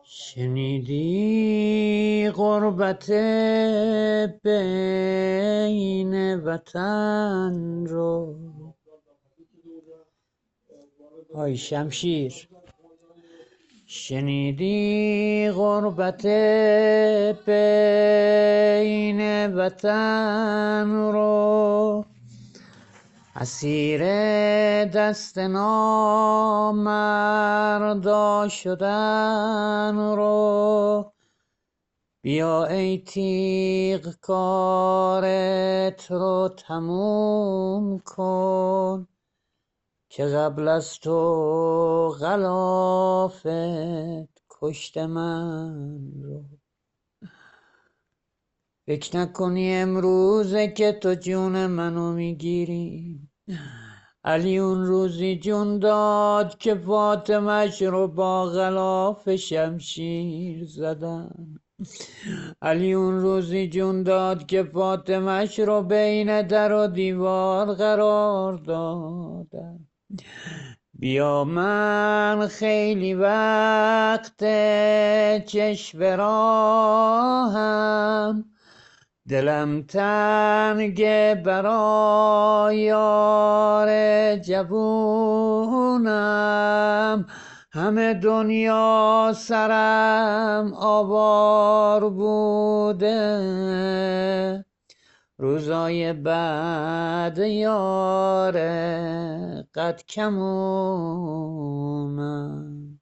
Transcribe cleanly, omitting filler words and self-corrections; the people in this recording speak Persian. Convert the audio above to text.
شنیدی غربت بین وطن رو؟ های شمشیر، شنیدی غربت بین وطن رو؟ اسیر دست نامردا شدن رو. بیا ای تیغ کارت رو تموم کن، که قبل از تو غلافت کشت من رو. فکر نکنی امروزه که تو جون منو میگیری. علی اون روزی جون داد که فاطمش رو با غلاف شمشیر زدن. علی اون روزی جون داد که فاطمش رو بین در و دیوار قرار دادن. بیا من خیلی وقت چشم راهم، دلم تنگه برای یار جوونم. همه دنیا سرم آوار بوده، روزای بعد یار قد کمونم.